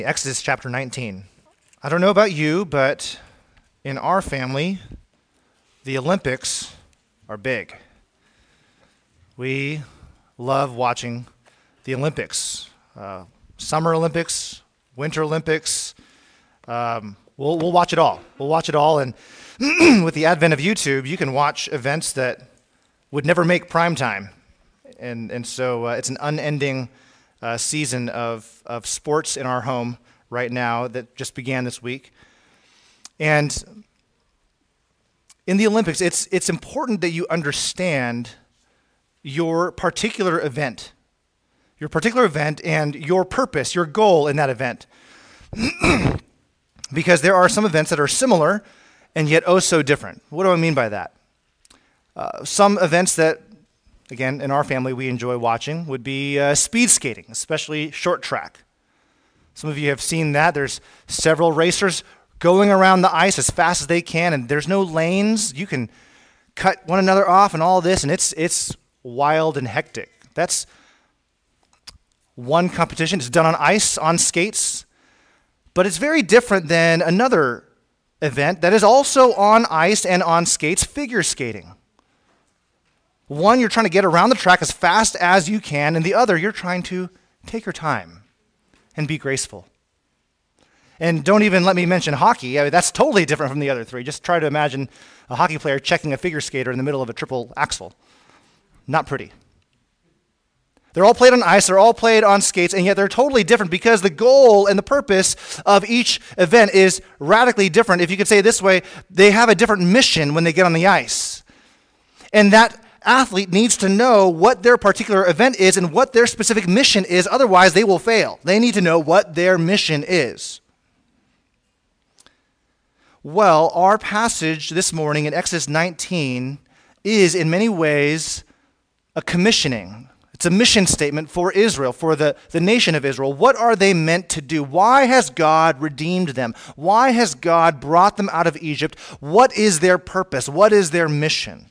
Exodus chapter 19. I don't know about you, but in our family, the Olympics are big. We love watching the Olympics. Summer Olympics, Winter Olympics. We'll watch it all. We'll watch it all. And with the advent of YouTube, you can watch events that would never make prime time. And so it's an unending season of sports in our home right now that just began this week. And in the Olympics, it's important that you understand your particular event and your purpose, your goal in that event. Because there are some events that are similar and yet oh so different. What do I mean by that? Some events that, again, in our family we enjoy watching would be speed skating, especially short track. Some of you have seen that. There's several racers going around the ice as fast as they can, and there's no lanes. You can cut one another off and all this, and it's wild and hectic. That's one competition. It's done on ice, on skates, but it's very different than another event that is also on ice and on skates, figure skating. One, you're trying to get around the track as fast as you can, and the other, you're trying to take your time and be graceful. And don't even let me mention hockey. I mean, that's totally different from the other three. Just try to imagine a hockey player checking a figure skater in the middle of a triple axel. Not pretty. They're all played on ice, they're all played on skates, and yet they're totally different because the goal and the purpose of each event is radically different. If you could say it this way, they have a different mission when they get on the ice. And that athlete needs to know what their particular event is and what their specific mission is, otherwise they will fail. They need to know what their mission is. Well, our passage this morning in Exodus 19 is in many ways a commissioning. It's a mission statement for Israel, for the nation of Israel. What are they meant to do? Why has God redeemed them? Why has God brought them out of Egypt? What is their purpose? What is their mission?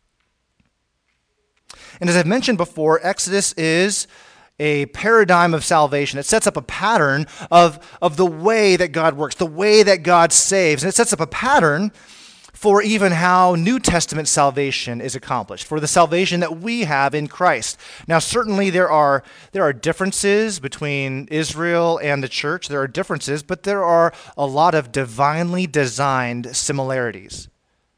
And as I've mentioned before, Exodus is a paradigm of salvation. It sets up a pattern of the way that God works, the way that God saves. And it sets up a pattern for even how New Testament salvation is accomplished, for the salvation that we have in Christ. Now, certainly there are differences between Israel and the church. There are differences, but there are a lot of divinely designed similarities.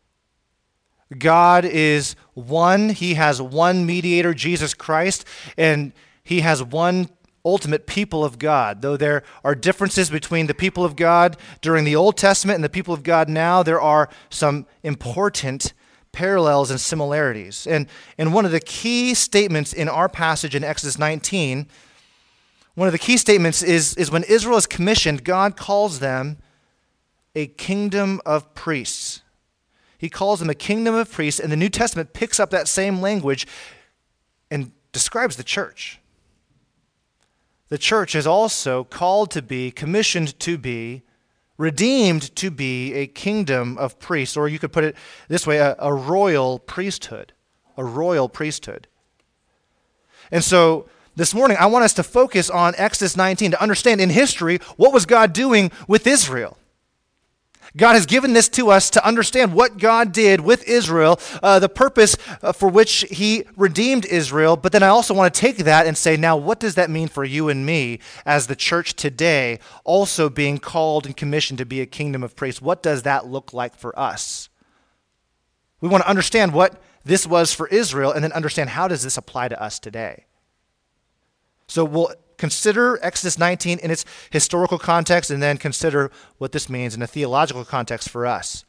God is one. He has one mediator, Jesus Christ, and he has one ultimate people of God. Though there are differences between the people of God during the Old Testament and the people of God now, there are some important parallels and similarities. And one of the key statements in our passage in Exodus 19, one of the key statements is when Israel is commissioned, God calls them a kingdom of priests. He calls them a kingdom of priests, and the New Testament picks up that same language and describes the church. The church is also called to be, commissioned to be, redeemed to be a kingdom of priests, or you could put it this way, a royal priesthood. A royal priesthood. And so this morning, I want us to focus on Exodus 19 to understand in history what was God doing with Israel. God has given this to us to understand what God did with Israel, the purpose for which he redeemed Israel. But then I also want to take that and say, now what does that mean for you and me as the church today, also being called and commissioned to be a kingdom of priests? What does that look like for us? We want to understand what this was for Israel and then understand how does this apply to us today. So we'll consider Exodus 19 in its historical context and then consider what this means in a theological context for us.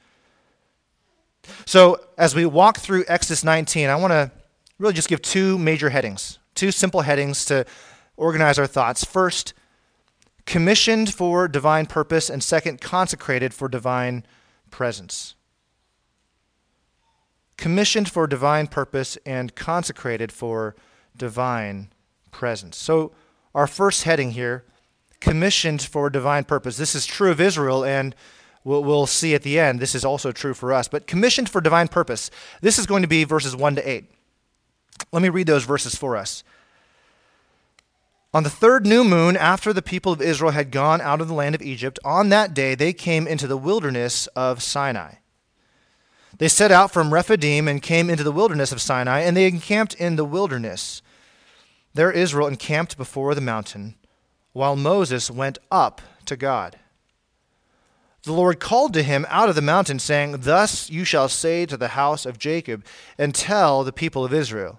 So as we walk through Exodus 19, I want to really just give two major headings, two simple headings to organize our thoughts. First, commissioned for divine purpose, and second, consecrated for divine presence. Commissioned for divine purpose and consecrated for divine presence. So our first heading here, commissioned for divine purpose. This is true of Israel, and we'll see at the end, this is also true for us. But commissioned for divine purpose. This is going to be verses 1 to 8. Let me read those verses for us. On the third new moon, after the people of Israel had gone out of the land of Egypt, on that day they came into the wilderness of Sinai. They set out from Rephidim and came into the wilderness of Sinai, and they encamped in the wilderness. There Israel encamped before the mountain, while Moses went up to God. The Lord called to him out of the mountain, saying, "Thus you shall say to the house of Jacob, and tell the people of Israel,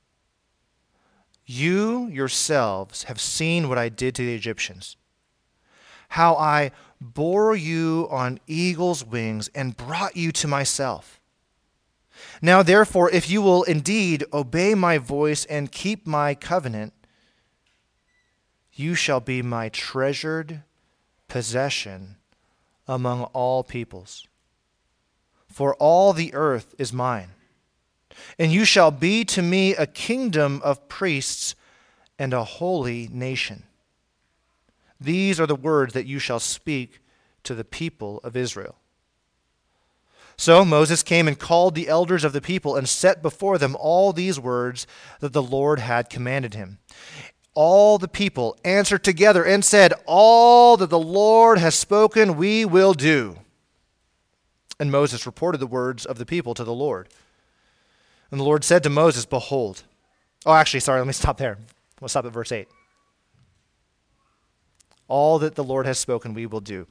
you yourselves have seen what I did to the Egyptians, how I bore you on eagle's wings and brought you to myself. Now therefore, if you will indeed obey my voice and keep my covenant, you shall be my treasured possession among all peoples. For all the earth is mine, and you shall be to me a kingdom of priests and a holy nation. These are the words that you shall speak to the people of Israel." So Moses came and called the elders of the people and set before them all these words that the Lord had commanded him. All the people answered together and said, "All that the Lord has spoken, we will do." And Moses reported the words of the people to the Lord. And the Lord said to Moses, "Behold." Let me stop there. We'll stop at verse 8. All that the Lord has spoken, we will do.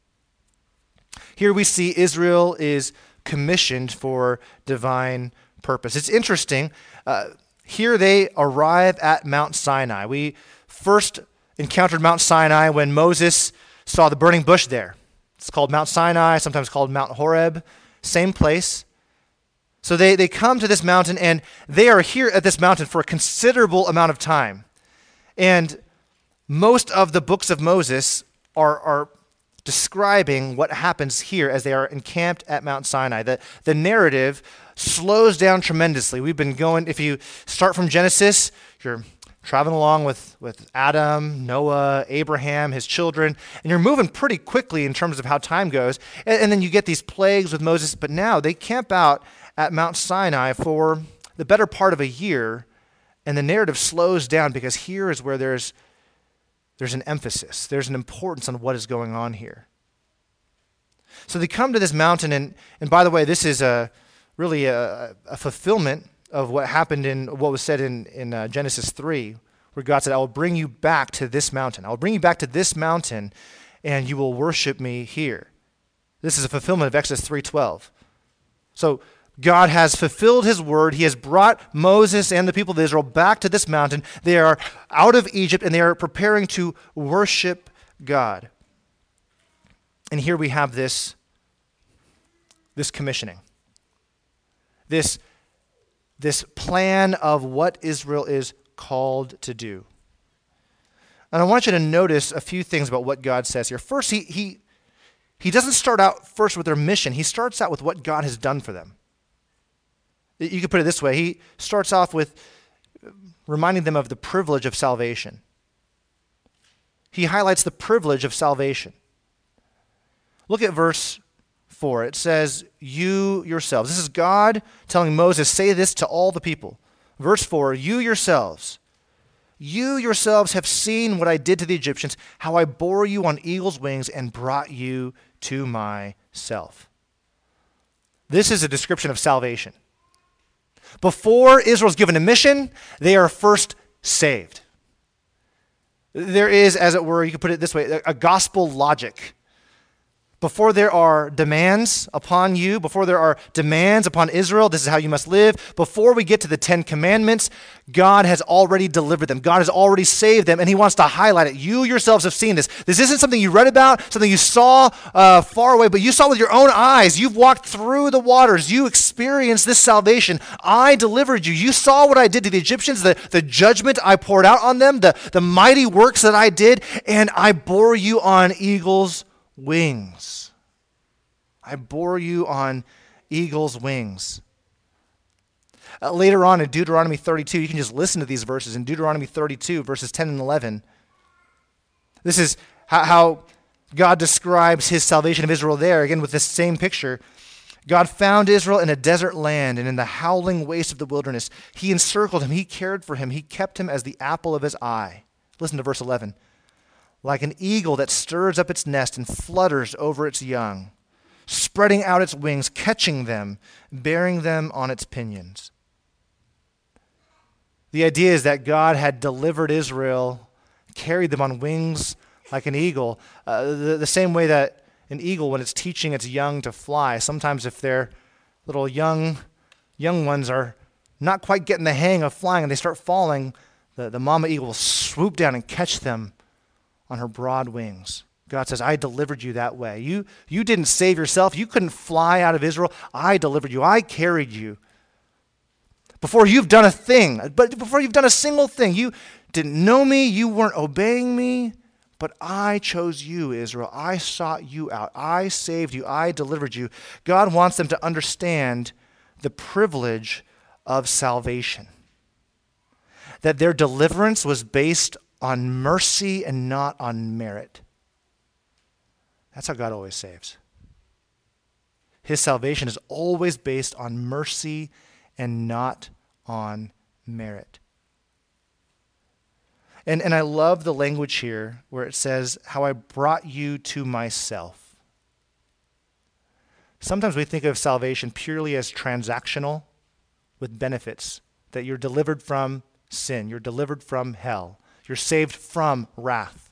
Here we see Israel is commissioned for divine purpose. It's interesting. Here they arrive at Mount Sinai. We first encountered Mount Sinai when Moses saw the burning bush there. It's called Mount Sinai, sometimes called Mount Horeb, same place. So they come to this mountain, and they are here at this mountain for a considerable amount of time. And most of the books of Moses are describing what happens here as they are encamped at Mount Sinai. The narrative slows down tremendously. We've been going, if you start from Genesis, you're traveling along with Adam, Noah, Abraham, his children, and you're moving pretty quickly in terms of how time goes. And then you get these plagues with Moses, but now they camp out at Mount Sinai for the better part of a year, and the narrative slows down because here is where there's an emphasis. There's an importance on what is going on here. So they come to this mountain, and by the way, this is really a fulfillment of what happened in what was said in Genesis 3, where God said, "I will bring you back to this mountain. I will bring you back to this mountain, and you will worship me here." This is a fulfillment of Exodus 3:12. So God has fulfilled his word. He has brought Moses and the people of Israel back to this mountain. They are out of Egypt, and they are preparing to worship God. And here we have this commissioning, this plan of what Israel is called to do. And I want you to notice a few things about what God says here. First, he doesn't start out first with their mission. He starts out with what God has done for them. You could put it this way. He starts off with reminding them of the privilege of salvation. He highlights the privilege of salvation. Look at verse 4. It says, "You yourselves." This is God telling Moses, say this to all the people. Verse 4, "You yourselves have seen what I did to the Egyptians, how I bore you on eagle's wings and brought you to myself." This is a description of salvation. Before Israel's given a mission, they are first saved. There is, as it were, you could put it this way, a gospel logic. Before there are demands upon you, before there are demands upon Israel, this is how you must live. Before we get to the 10 Commandments, God has already delivered them. God has already saved them, and he wants to highlight it. You yourselves have seen this. This isn't something you read about, something you saw far away, but you saw with your own eyes. You've walked through the waters. You experienced this salvation. I delivered you. You saw what I did to the Egyptians, the judgment I poured out on them, the mighty works that I did, and I bore you on eagle's wings. I bore you on eagle's wings. Later on in Deuteronomy 32, you can just listen to these verses. In Deuteronomy 32, verses 10 and 11, this is how God describes his salvation of Israel there, again with this same picture. God found Israel in a desert land and in the howling waste of the wilderness. He encircled him. He cared for him. He kept him as the apple of his eye. Listen to verse 11. Like an eagle that stirs up its nest and flutters over its young, spreading out its wings, catching them, bearing them on its pinions. The idea is that God had delivered Israel, carried them on wings like an eagle, the same way that an eagle, when it's teaching its young to fly, sometimes if their little young ones are not quite getting the hang of flying and they start falling, the mama eagle will swoop down and catch them on her broad wings. God says, I delivered you that way. You didn't save yourself. You couldn't fly out of Israel. I delivered you. I carried you. Before you've done a thing, but before you've done a single thing, you didn't know me, you weren't obeying me, but I chose you, Israel. I sought you out. I saved you. I delivered you. God wants them to understand the privilege of salvation, that their deliverance was based on mercy and not on merit. That's how God always saves. His salvation is always based on mercy and not on merit. And I love the language here where it says, how I brought you to myself. Sometimes we think of salvation purely as transactional with benefits, that you're delivered from sin, you're delivered from hell, you're saved from wrath.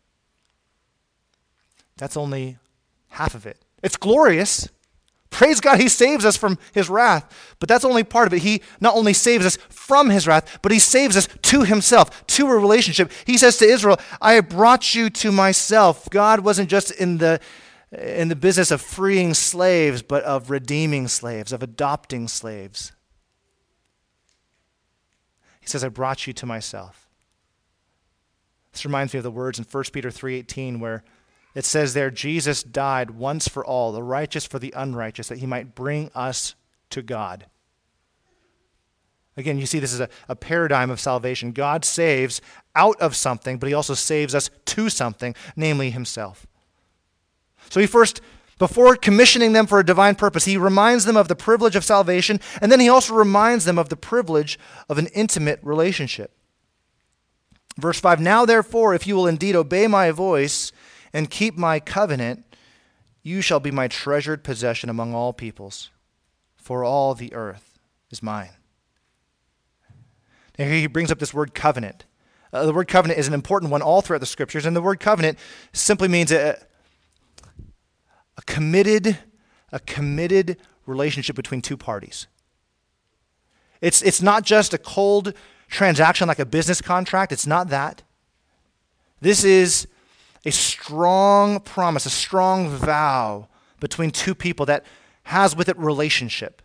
That's only half of it. It's glorious. Praise God, he saves us from his wrath. But that's only part of it. He not only saves us from his wrath, but he saves us to himself, to a relationship. He says to Israel, I have brought you to myself. God wasn't just in the business of freeing slaves, but of redeeming slaves, of adopting slaves. He says, I brought you to myself. This reminds me of the words in 1 Peter 3:18 where it says there, Jesus died once for all, the righteous for the unrighteous, that he might bring us to God. Again, you see this is a paradigm of salvation. God saves out of something, but he also saves us to something, namely himself. So he first, before commissioning them for a divine purpose, he reminds them of the privilege of salvation, and then he also reminds them of the privilege of an intimate relationship. Verse 5, now therefore, if you will indeed obey my voice and keep my covenant, you shall be my treasured possession among all peoples, for all the earth is mine. And here he brings up this word covenant. The word covenant is an important one all throughout the scriptures, and the word covenant simply means a committed relationship between two parties. It's not just a cold transaction like a business contract. It's not that. This is a strong promise, a strong vow between two people that has with it relationship.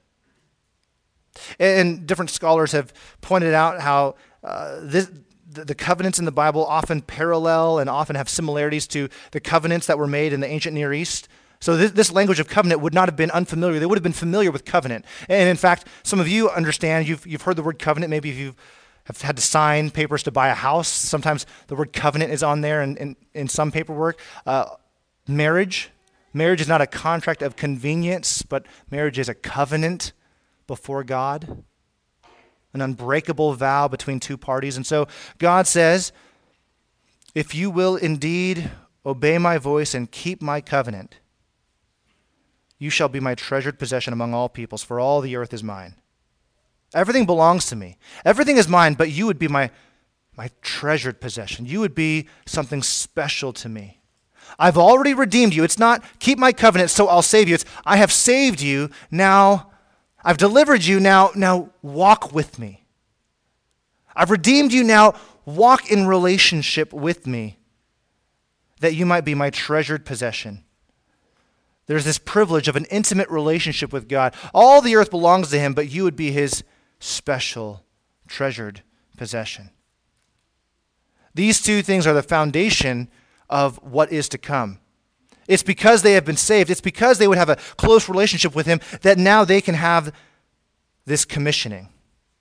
And different scholars have pointed out how the covenants in the Bible often parallel and often have similarities to the covenants that were made in the ancient Near East. So this language of covenant would not have been unfamiliar. They would have been familiar with covenant. And in fact, some of you understand, you've heard the word covenant. Maybe if you have had to sign papers to buy a house, sometimes the word covenant is on there in some paperwork. Marriage is not a contract of convenience, but marriage is a covenant before God, an unbreakable vow between two parties. And so God says, if you will indeed obey my voice and keep my covenant, you shall be my treasured possession among all peoples, for all the earth is mine. Everything belongs to me. Everything is mine, but you would be my treasured possession. You would be something special to me. I've already redeemed you. It's not keep my covenant so I'll save you. It's I have saved you. Now I've delivered you. Now walk with me. I've redeemed you. Now walk in relationship with me, that you might be my treasured possession. There's this privilege of an intimate relationship with God. All the earth belongs to him, but you would be his special, treasured possession. These two things are the foundation of what is to come. It's because they have been saved. It's because they would have a close relationship with him that now they can have this commissioning.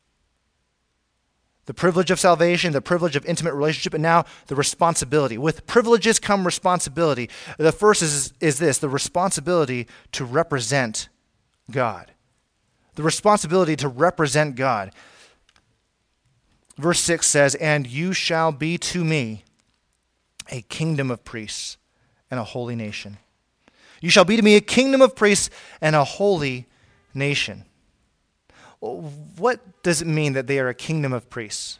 The privilege of salvation, the privilege of intimate relationship, and now the responsibility. With privileges come responsibility. The first is this, the responsibility to represent God. The responsibility to represent God. Verse 6 says, "And you shall be to me a kingdom of priests and a holy nation." You shall be to me a kingdom of priests and a holy nation. What does it mean that they are a kingdom of priests?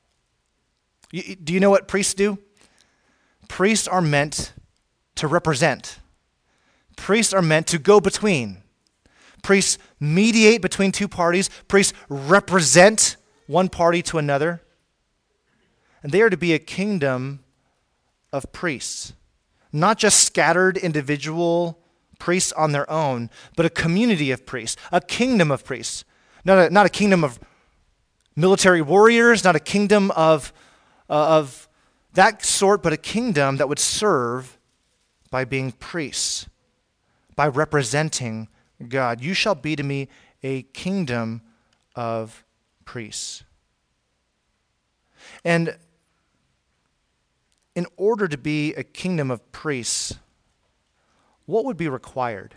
Do you know what priests do? Priests are meant to represent. Priests are meant to go between. Priests mediate between two parties. Priests represent one party to another. And they are to be a kingdom of priests. Not just scattered individual priests on their own, but a community of priests, a kingdom of priests. Not a kingdom of military warriors, not a kingdom of that sort, but a kingdom that would serve by being priests, by representing God. You shall be to me a kingdom of priests. And in order to be a kingdom of priests, what would be required?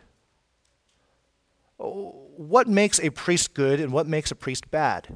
What makes a priest good and what makes a priest bad?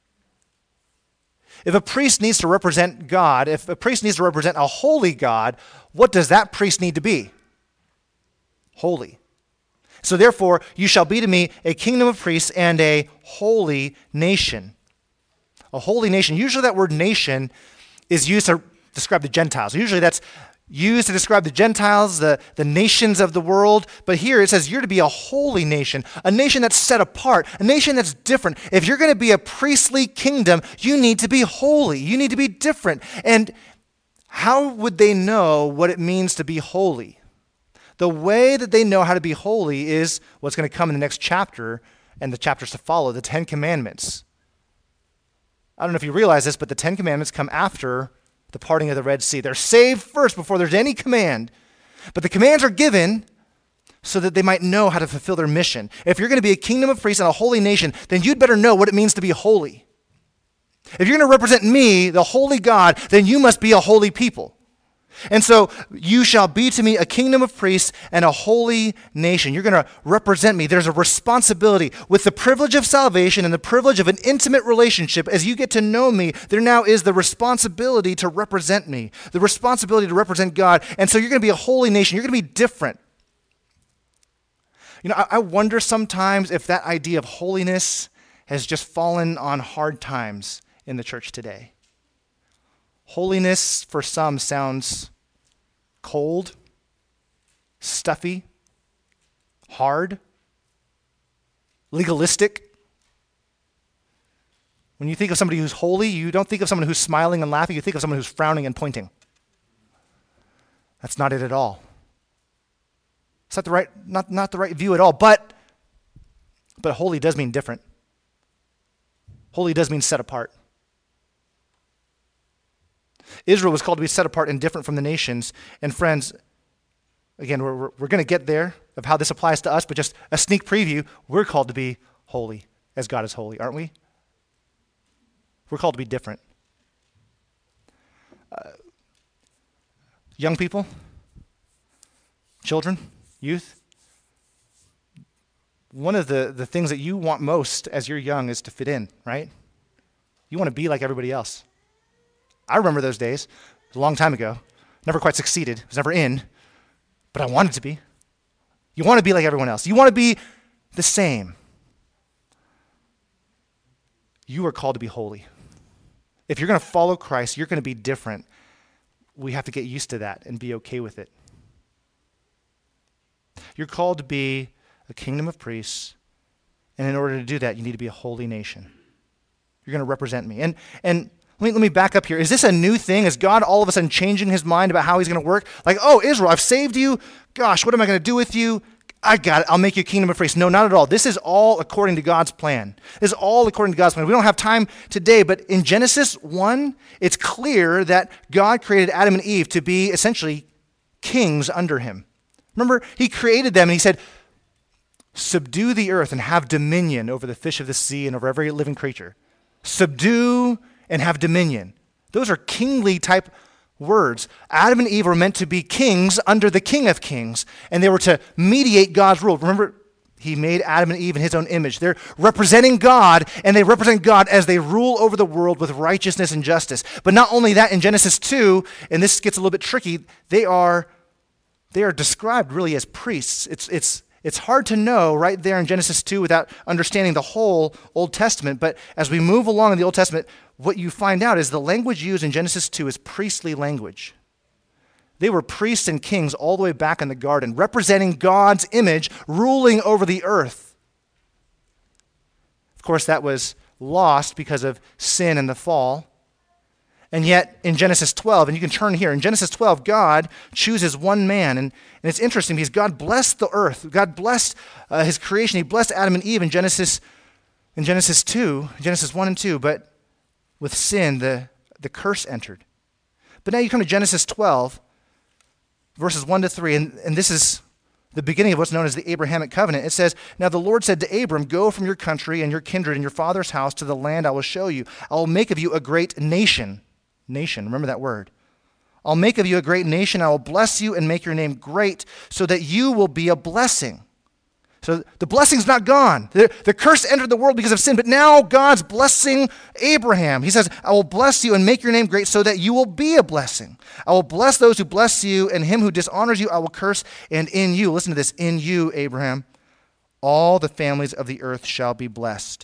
If a priest needs to represent God, if a priest needs to represent a holy God, what does that priest need to be? Holy. So therefore, you shall be to me a kingdom of priests and a holy nation. A holy nation. Usually that word nation is used to describe the Gentiles. Usually that's used to describe the Gentiles, the nations of the world. But here it says you're to be a holy nation, a nation that's set apart, a nation that's different. If you're going to be a priestly kingdom, you need to be holy. You need to be different. And how would they know what it means to be holy? The way that they know how to be holy is what's going to come in the next chapter and the chapters to follow, the Ten Commandments. I don't know if you realize this, but the Ten Commandments come after the parting of the Red Sea. They're saved first before there's any command. But the commands are given so that they might know how to fulfill their mission. If you're going to be a kingdom of priests and a holy nation, then you'd better know what it means to be holy. If you're going to represent me, the holy God, then you must be a holy people. And so you shall be to me a kingdom of priests and a holy nation. You're going to represent me. There's a responsibility. With the privilege of salvation and the privilege of an intimate relationship, as you get to know me, there now is the responsibility to represent me, the responsibility to represent God. And so you're going to be a holy nation. You're going to be different. You know, I wonder sometimes if that idea of holiness has just fallen on hard times in the church today. Holiness for some sounds cold, stuffy, hard, legalistic. When you think of somebody who's holy, you don't think of someone who's smiling and laughing, you think of someone who's frowning and pointing. That's not it at all. It's not the right view at all, but holy does mean different. Holy does mean set apart. Israel was called to be set apart and different from the nations. And friends, again, we're going to get there of how this applies to us, but just a sneak preview, we're called to be holy as God is holy, aren't we? We're called to be different. Young people, children, youth, one of the things that you want most as you're young is to fit in, right? You want to be like everybody else. I remember those days. It was a long time ago. Never quite succeeded. Was never in, but I wanted to be. You want to be like everyone else. You want to be the same. You are called to be holy. If you're going to follow Christ, you're going to be different. We have to get used to that and be okay with it. You're called to be a kingdom of priests, and in order to do that, you need to be a holy nation. You're going to represent me. And let me back up here. Is this a new thing? Is God all of a sudden changing his mind about how he's going to work? Like, oh, Israel, I've saved you. Gosh, what am I going to do with you? I got it. I'll make you a kingdom of priests. No, not at all. This is all according to God's plan. This is all according to God's plan. We don't have time today, but in Genesis 1, it's clear that God created Adam and Eve to be essentially kings under him. Remember, he created them and he said, subdue the earth and have dominion over the fish of the sea and over every living creature. Subdue and have dominion. Those are kingly type words. Adam and Eve were meant to be kings under the King of Kings, and they were to mediate God's rule. Remember, He made Adam and Eve in his own image. They're representing God, and they represent God as they rule over the world with righteousness and justice. But not only that, in Genesis 2, and this gets a little bit tricky, they are described really as priests. It's hard to know right there in Genesis 2 without understanding the whole Old Testament. But as we move along in the Old Testament, what you find out is the language used in Genesis 2 is priestly language. They were priests and kings all the way back in the garden, representing God's image, ruling over the earth. Of course, that was lost because of sin and the fall. And yet, in Genesis 12, and you can turn here, in Genesis 12, God chooses one man. And it's interesting because God blessed the earth. God blessed his creation. He blessed Adam and Eve in Genesis 2, Genesis 1 and 2. But with sin, the curse entered. But now you come to Genesis 12, verses 1 to 3, and this is the beginning of what's known as the Abrahamic covenant. It says, "Now the Lord said to Abram, go from your country and your kindred and your father's house to the land I will show you. I will make of you a great nation." Nation, remember that word. "I'll make of you a great nation. I will bless you and make your name great so that you will be a blessing." So the blessing's not gone. The curse entered the world because of sin, but now God's blessing Abraham. He says, "I will bless you and make your name great so that you will be a blessing. I will bless those who bless you, and him who dishonors you I will curse, and in you," listen to this, "in you, Abraham, all the families of the earth shall be blessed."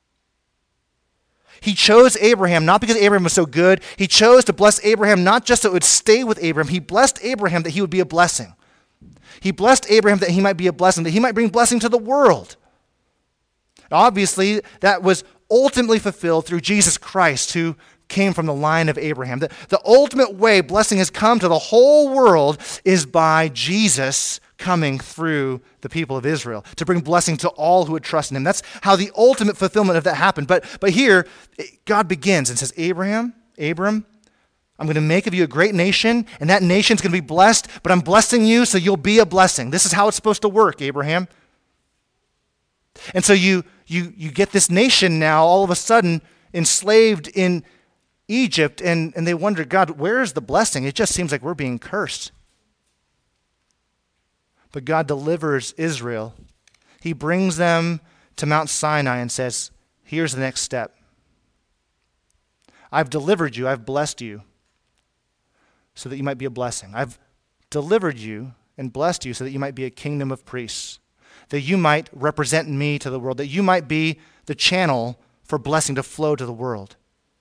He chose Abraham not because Abraham was so good. He chose to bless Abraham not just so it would stay with Abraham. He blessed Abraham that he would be a blessing. He blessed Abraham that he might be a blessing, that he might bring blessing to the world. Obviously, that was ultimately fulfilled through Jesus Christ, who came from the line of Abraham. The ultimate way blessing has come to the whole world is by Jesus coming through the people of Israel to bring blessing to all who would trust in him. That's how the ultimate fulfillment of that happened. But here, God begins and says, Abram, I'm going to make of you a great nation, and that nation's going to be blessed, but I'm blessing you so you'll be a blessing. This is how it's supposed to work, Abraham. And so you get this nation now all of a sudden enslaved in Egypt, and they wonder, God, where is the blessing? It just seems like we're being cursed. But God delivers Israel. He brings them to Mount Sinai and says, here's the next step. I've delivered you, I've blessed you, so that you might be a blessing. I've delivered you and blessed you so that you might be a kingdom of priests, that you might represent me to the world, that you might be the channel for blessing to flow to the world.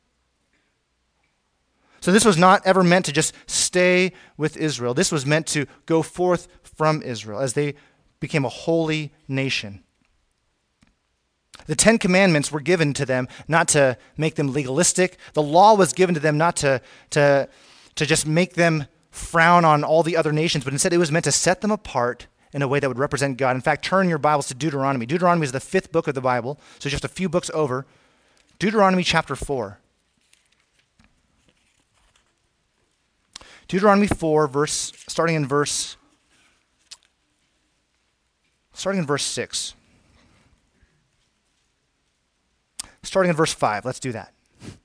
So this was not ever meant to just stay with Israel. This was meant to go forth from Israel as they became a holy nation. The 10 Commandments were given to them not to make them legalistic. The law was given to them not to just make them frown on all the other nations, but instead it was meant to set them apart in a way that would represent God. In fact, turn your Bibles to Deuteronomy. Deuteronomy is the 5th book of the Bible, so just a few books over. Deuteronomy chapter 4. Deuteronomy 4, starting in verse 6. Starting in verse 5. Let's do that.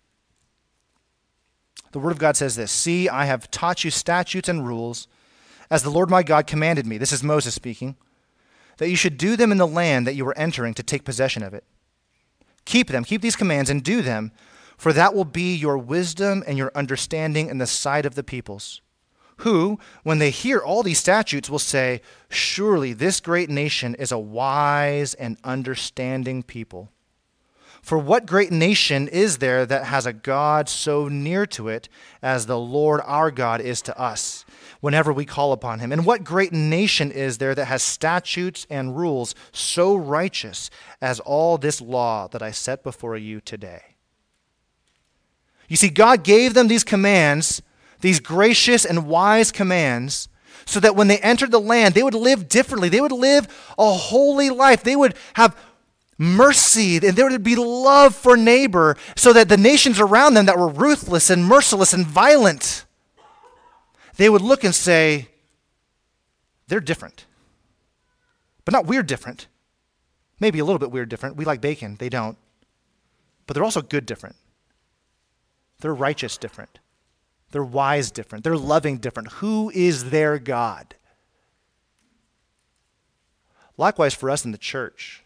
The Word of God says this, "See, I have taught you statutes and rules, as the Lord my God commanded me," this is Moses speaking, "that you should do them in the land that you are entering to take possession of it. Keep these commands and do them, for that will be your wisdom and your understanding in the sight of the peoples, who, when they hear all these statutes, will say, 'Surely this great nation is a wise and understanding people.' For what great nation is there that has a God so near to it as the Lord our God is to us, whenever we call upon him? And what great nation is there that has statutes and rules so righteous as all this law that I set before you today?" You see, God gave them these commands, these gracious and wise commands, so that when they entered the land, they would live differently. They would live a holy life. They would have mercy, and there would be love for neighbor, so that the nations around them that were ruthless and merciless and violent, they would look and say, they're different. But not weird different. Maybe a little bit weird different. We like bacon. They don't. But they're also good different. They're righteous different. They're wise different. They're loving different. Who is their God? Likewise for us in the church.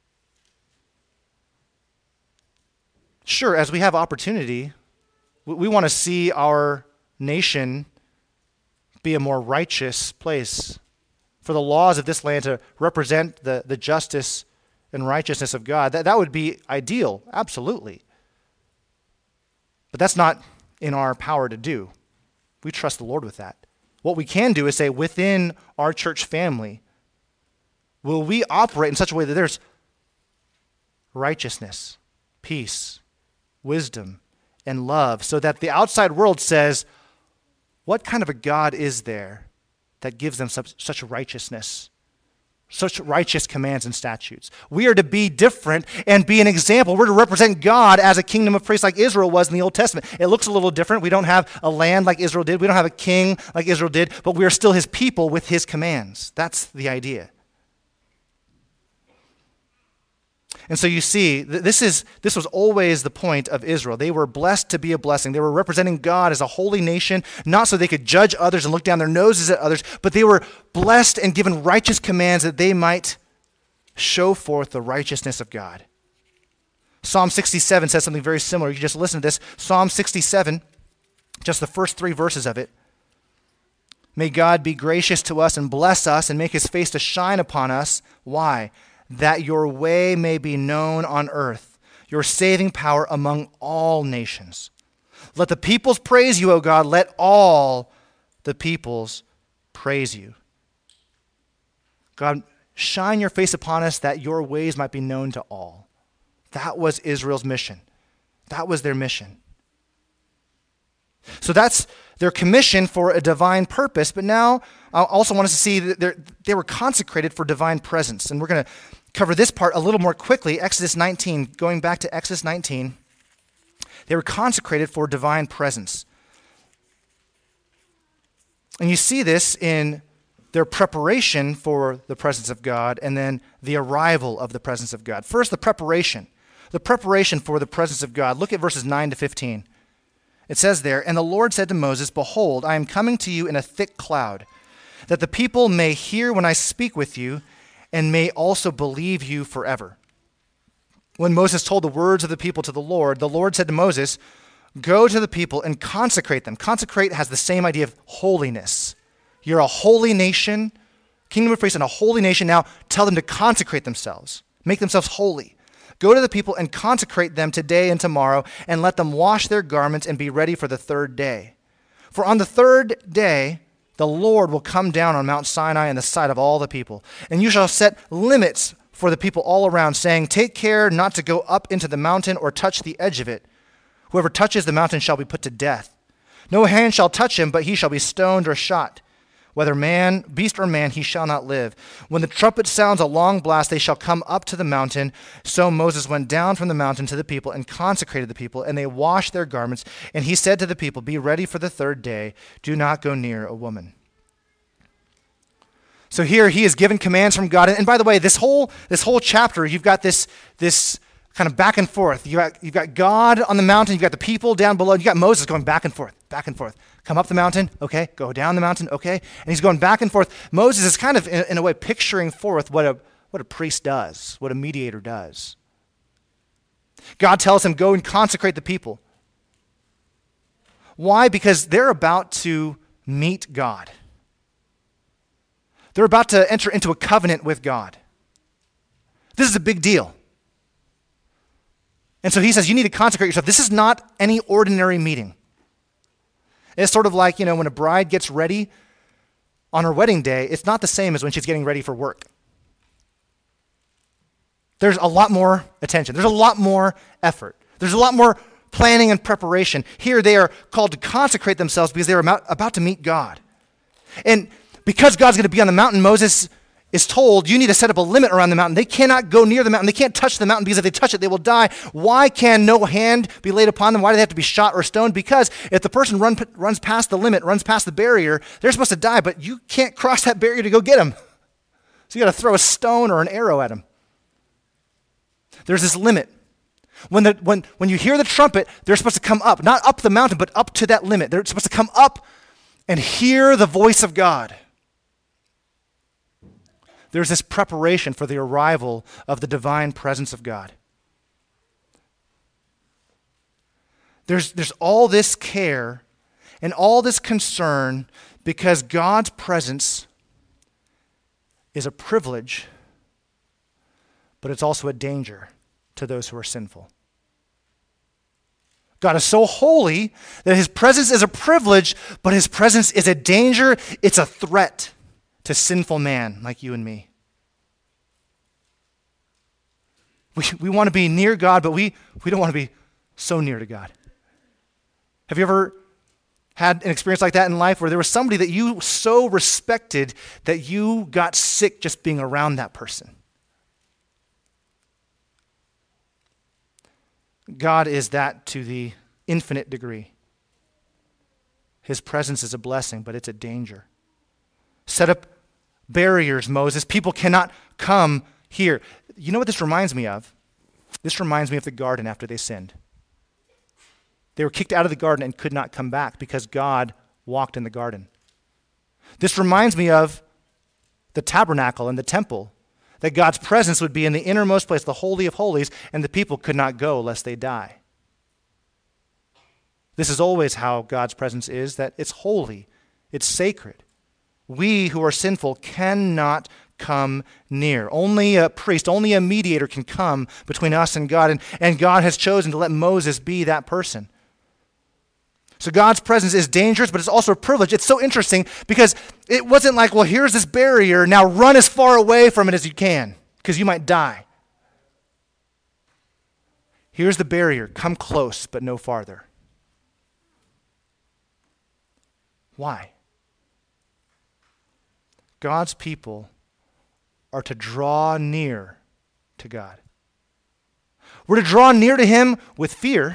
Sure, as we have opportunity, we want to see our nation be a more righteous place, for the laws of this land to represent the justice and righteousness of God. That would be ideal, absolutely. But that's not in our power to do. We trust the Lord with that. What we can do is say, within our church family, will we operate in such a way that there's righteousness, peace, wisdom, and love, so that the outside world says, what kind of a God is there that gives them such righteousness, such righteous commands and statutes? We are to be different and be an example. We're to represent God as a kingdom of priests like Israel was in the Old Testament. It looks a little different. We don't have a land like Israel did. We don't have a king like Israel did, but we are still his people with his commands. That's the idea. And so you see, this was always the point of Israel. They were blessed to be a blessing. They were representing God as a holy nation, not so they could judge others and look down their noses at others, but they were blessed and given righteous commands that they might show forth the righteousness of God. Psalm 67 says something very similar. You can just listen to this. Psalm 67, just the first 3 verses of it. May God be gracious to us and bless us and make his face to shine upon us. Why? That your way may be known on earth, your saving power among all nations. Let the peoples praise you, O God. Let all the peoples praise you. God, shine your face upon us that your ways might be known to all. That was Israel's mission. That was their mission. So that's their commission for a divine purpose, but now I also want us to see that they were consecrated for divine presence. And we're going to cover this part a little more quickly. Exodus 19, going back to Exodus 19, they were consecrated for divine presence. And you see this in their preparation for the presence of God and then the arrival of the presence of God. First, the preparation for the presence of God. Look at verses 9 to 15. It says there, "And the Lord said to Moses, Behold, I am coming to you in a thick cloud, that the people may hear when I speak with you, and may also believe you forever." When Moses told the words of the people to the Lord said to Moses, "Go to the people and consecrate them." Consecrate has the same idea of holiness. You're a holy nation, kingdom of priests and a holy nation. Now tell them to consecrate themselves, make themselves holy. Go to the people and consecrate them today and tomorrow, and let them wash their garments and be ready for the 3rd day. For on the 3rd day, the Lord will come down on Mount Sinai in the sight of all the people. And you shall set limits for the people all around, saying, "Take care not to go up into the mountain or touch the edge of it. Whoever touches the mountain shall be put to death. No hand shall touch him, but he shall be stoned or shot. Whether man, beast or man, he shall not live. When the trumpet sounds a long blast, they shall come up to the mountain." So Moses went down from the mountain to the people and consecrated the people, and they washed their garments. And he said to the people, "Be ready for the 3rd day. Do not go near a woman." So here he is given commands from God. And by the way, this whole chapter, you've got this kind of back and forth. You've got God on the mountain. You've got the people down below. You've got Moses going back and forth, back and forth. Come up the mountain, okay. Go down the mountain, okay. And he's going back and forth. Moses is kind of, in a way, picturing forth what a priest does, what a mediator does. God tells him, go and consecrate the people. Why? Because they're about to meet God. They're about to enter into a covenant with God. This is a big deal. And so he says, you need to consecrate yourself. This is not any ordinary meeting. It's sort of like, when a bride gets ready on her wedding day, it's not the same as when she's getting ready for work. There's a lot more attention. There's a lot more effort. There's a lot more planning and preparation. Here they are called to consecrate themselves because they're about to meet God. And because God's going to be on the mountain, Moses is told, you need to set up a limit around the mountain. They cannot go near the mountain. They can't touch the mountain because if they touch it, they will die. Why can no hand be laid upon them? Why do they have to be shot or stoned? Because if the person runs past the limit, runs past the barrier, they're supposed to die, but you can't cross that barrier to go get them. So you got to throw a stone or an arrow at them. There's this limit. When you hear the trumpet, they're supposed to come up, not up the mountain, but up to that limit. They're supposed to come up and hear the voice of God. there's this preparation for the arrival of the divine presence of God. There's all this care and all this concern because God's presence is a privilege, but it's also a danger to those who are sinful. God is so holy that his presence is a privilege, but his presence is a danger. It's a threat to sinful man like you and me. We want to be near God, but we don't want to be so near to God. Have you ever had an experience like that in life where there was somebody that you so respected that you got sick just being around that person? God is that to the infinite degree. His presence is a blessing, but it's a danger. Set up barriers, Moses. People cannot come here. You know what this reminds me of? This reminds me of the garden after they sinned. They were kicked out of the garden and could not come back because God walked in the garden. This reminds me of the tabernacle and the temple, that God's presence would be in the innermost place, the Holy of Holies, and the people could not go lest they die. This is always how God's presence is, that it's holy, it's sacred. We who are sinful cannot come near. Only a priest, only a mediator can come between us and God, and God has chosen to let Moses be that person. So God's presence is dangerous, but it's also a privilege. It's so interesting because it wasn't like, well, here's this barrier, now run as far away from it as you can, because you might die. Here's the barrier, come close, but no farther. Why? God's people are to draw near to God. We're to draw near to him with fear,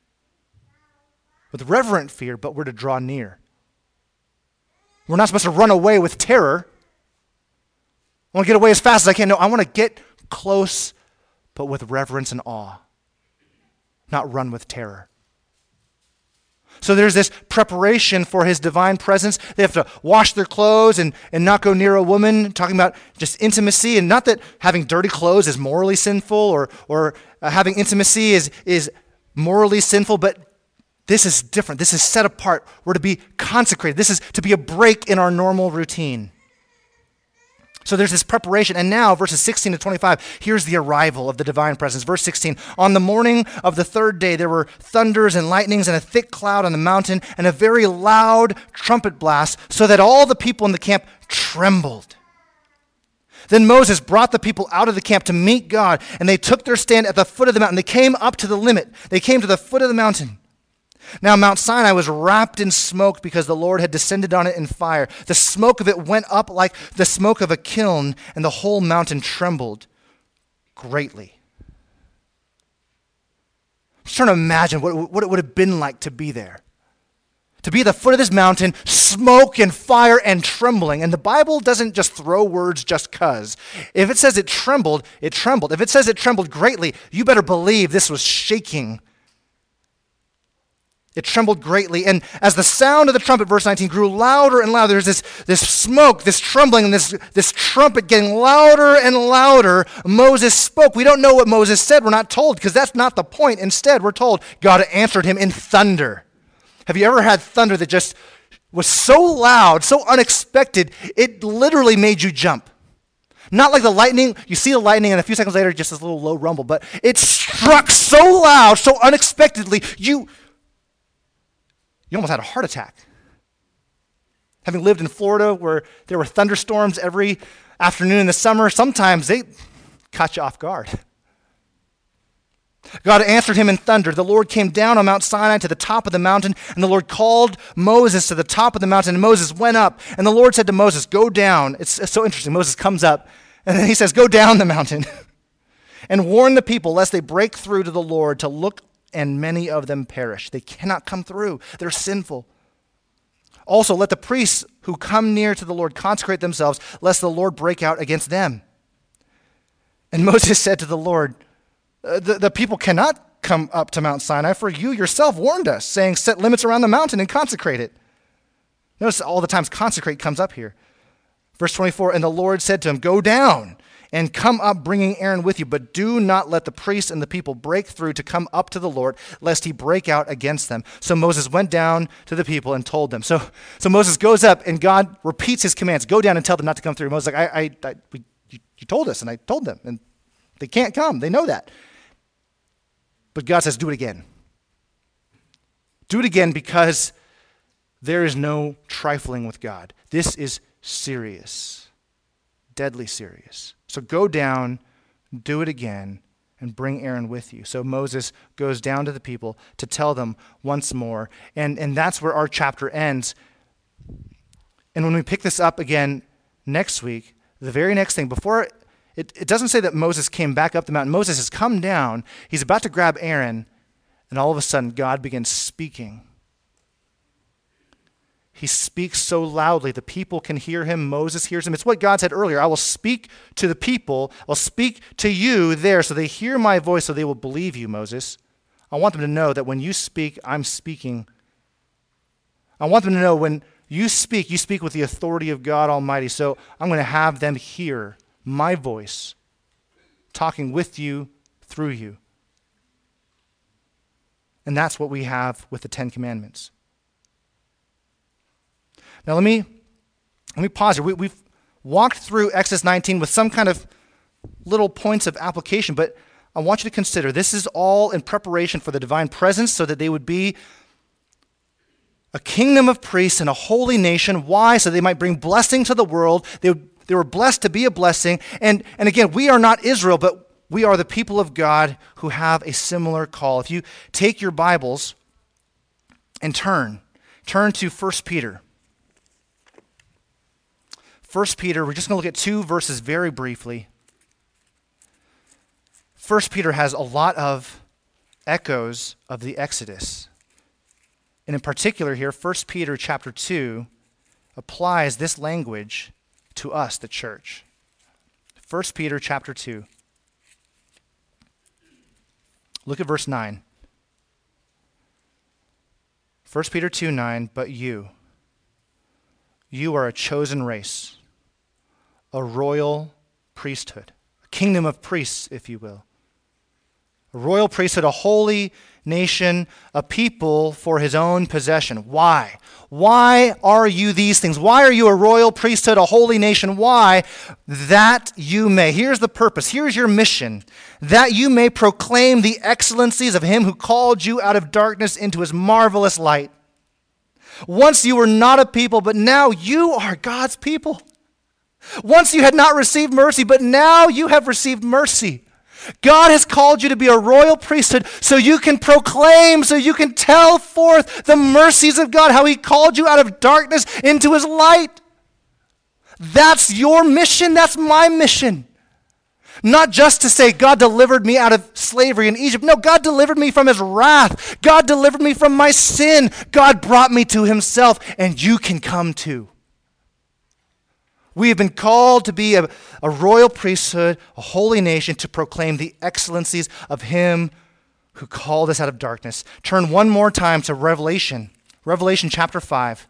with reverent fear, but we're to draw near. We're not supposed to run away with terror. I want to get away as fast as I can. No, I want to get close, but with reverence and awe, not run with terror. So there's this preparation for his divine presence. They have to wash their clothes and not go near a woman, talking about just intimacy. And not that having dirty clothes is morally sinful or having intimacy is morally sinful, but this is different. This is set apart. We're to be consecrated. This is to be a break in our normal routine. So there's this preparation. And now, verses 16 to 25, here's the arrival of the divine presence. Verse 16, on the morning of the third day, there were thunders and lightnings and a thick cloud on the mountain and a very loud trumpet blast, so that all the people in the camp trembled. Then Moses brought the people out of the camp to meet God, and they took their stand at the foot of the mountain. They came up to the limit. They came to the foot of the mountain. Now Mount Sinai was wrapped in smoke because the Lord had descended on it in fire. The smoke of it went up like the smoke of a kiln, and the whole mountain trembled greatly. I'm just trying to imagine what it would have been like to be there. To be at the foot of this mountain, smoke and fire and trembling. And the Bible doesn't just throw words just because. If it says it trembled, it trembled. If it says it trembled greatly, you better believe this was shaking. It trembled greatly, and as the sound of the trumpet, verse 19, grew louder and louder, there's this smoke, this trembling, and this trumpet getting louder and louder. Moses spoke. We don't know what Moses said. We're not told, because that's not the point. Instead, we're told God answered him in thunder. Have you ever had thunder that just was so loud, so unexpected, it literally made you jump? Not like the lightning. You see the lightning, and a few seconds later, just this little low rumble, but it struck so loud, so unexpectedly, you almost had a heart attack. Having lived in Florida where there were thunderstorms every afternoon in the summer, sometimes they caught you off guard. God answered him in thunder. The Lord came down on Mount Sinai to the top of the mountain, and the Lord called Moses to the top of the mountain, and Moses went up. And the Lord said to Moses, go down. It's so interesting. Moses comes up, and then he says, go down the mountain and warn the people lest they break through to the Lord to look, and many of them perish. They cannot come through. They're sinful. Also, let the priests who come near to the Lord consecrate themselves, lest the Lord break out against them. And Moses said to the Lord, the people cannot come up to Mount Sinai, for you yourself warned us, saying, set limits around the mountain and consecrate it. Notice all the times consecrate comes up here. Verse 24, and the Lord said to him, go down and come up, bringing Aaron with you, but do not let the priests and the people break through to come up to the Lord, lest he break out against them. So Moses went down to the people and told them. So Moses goes up, and God repeats his commands. Go down and tell them not to come through. Moses is like, you told us, and I told them, and they can't come. They know that. But God says, do it again. Do it again, because there is no trifling with God. This is serious, deadly serious. So go down, do it again, and bring Aaron with you. So Moses goes down to the people to tell them once more. And that's where our chapter ends. And when we pick this up again next week, the very next thing, before it doesn't say that Moses came back up the mountain. Moses has come down. He's about to grab Aaron, and all of a sudden God begins speaking. He speaks so loudly the people can hear him. Moses hears him. It's what God said earlier. I will speak to the people. I'll speak to you there so they hear my voice so they will believe you, Moses. I want them to know that when you speak, I'm speaking. I want them to know when you speak with the authority of God Almighty. So I'm going to have them hear my voice talking with you, through you. And that's what we have with the Ten Commandments. Now let me pause here. We've walked through Exodus 19 with some kind of little points of application, but I want you to consider this is all in preparation for the divine presence so that they would be a kingdom of priests and a holy nation. Why? So they might bring blessing to the world. They were blessed to be a blessing. And again, we are not Israel, but we are the people of God who have a similar call. If you take your Bibles and turn to 1 Peter. 1 Peter, we're just going to look at 2 verses very briefly. 1 Peter has a lot of echoes of the Exodus. And in particular here, 1 Peter chapter 2 applies this language to us, the church. 1 Peter chapter 2. Look at verse 9. 1 Peter 2:9, but you are a chosen race, a royal priesthood, a kingdom of priests, if you will. A royal priesthood, a holy nation, a people for his own possession. Why? Why are you these things? Why are you a royal priesthood, a holy nation? Why? That you may. Here's the purpose. Here's your mission. That you may proclaim the excellencies of him who called you out of darkness into his marvelous light. Once you were not a people, but now you are God's people. Once you had not received mercy, but now you have received mercy. God has called you to be a royal priesthood so you can proclaim, so you can tell forth the mercies of God, how he called you out of darkness into his light. That's your mission. That's my mission. Not just to say, God delivered me out of slavery in Egypt. No, God delivered me from his wrath. God delivered me from my sin. God brought me to himself, and you can come too. We have been called to be a royal priesthood, a holy nation, to proclaim the excellencies of him who called us out of darkness. Turn one more time to Revelation chapter 5.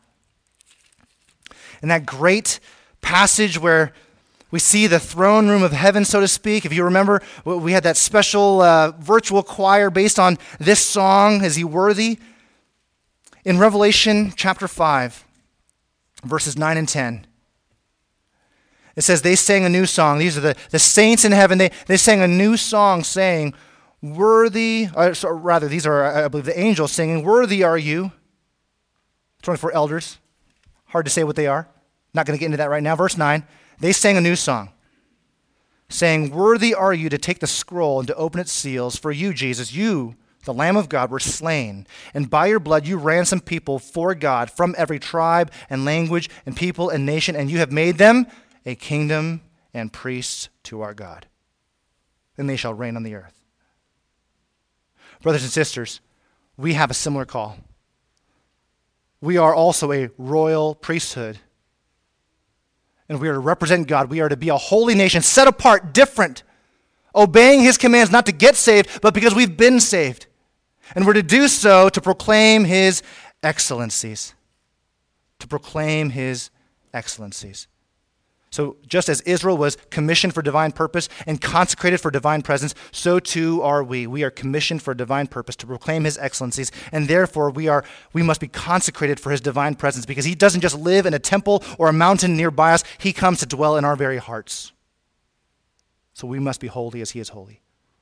In that great passage where we see the throne room of heaven, so to speak. If you remember, we had that special virtual choir based on this song, Is He Worthy? In Revelation chapter 5, verses 9 and 10. It says they sang a new song. These are the saints in heaven. They sang a new song saying, worthy, or rather, these are, I believe, the angels singing, worthy are you. 24 elders. Hard to say what they are. Not going to get into that right now. Verse 9, they sang a new song, saying, worthy are you to take the scroll and to open its seals. For you, Jesus, you, the Lamb of God, were slain, and by your blood you ransomed people for God from every tribe and language and people and nation, and you have made them a kingdom and priests to our God, and they shall reign on the earth. Brothers and sisters, we have a similar call. We are also a royal priesthood, and we are to represent God. We are to be a holy nation, set apart, different, obeying his commands not to get saved, but because we've been saved. And we're to do so to proclaim his excellencies. To proclaim his excellencies. So just as Israel was commissioned for divine purpose and consecrated for divine presence, so too are we. We are commissioned for a divine purpose to proclaim his excellencies, and therefore we must be consecrated for his divine presence, because he doesn't just live in a temple or a mountain nearby us. He comes to dwell in our very hearts. So we must be holy as he is holy.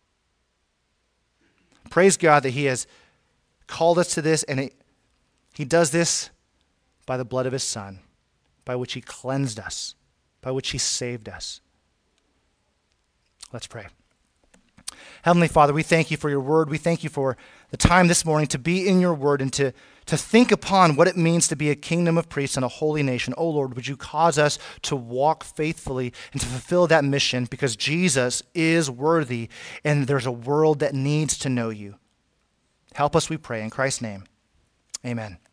Praise God that he has called us to this, and he does this by the blood of his Son, by which he cleansed us, by which he saved us. Let's pray. Heavenly Father, we thank you for your word. We thank you for the time this morning to be in your word and to think upon what it means to be a kingdom of priests and a holy nation. Oh Lord, would you cause us to walk faithfully and to fulfill that mission, because Jesus is worthy and there's a world that needs to know you. Help us, we pray, in Christ's name. Amen.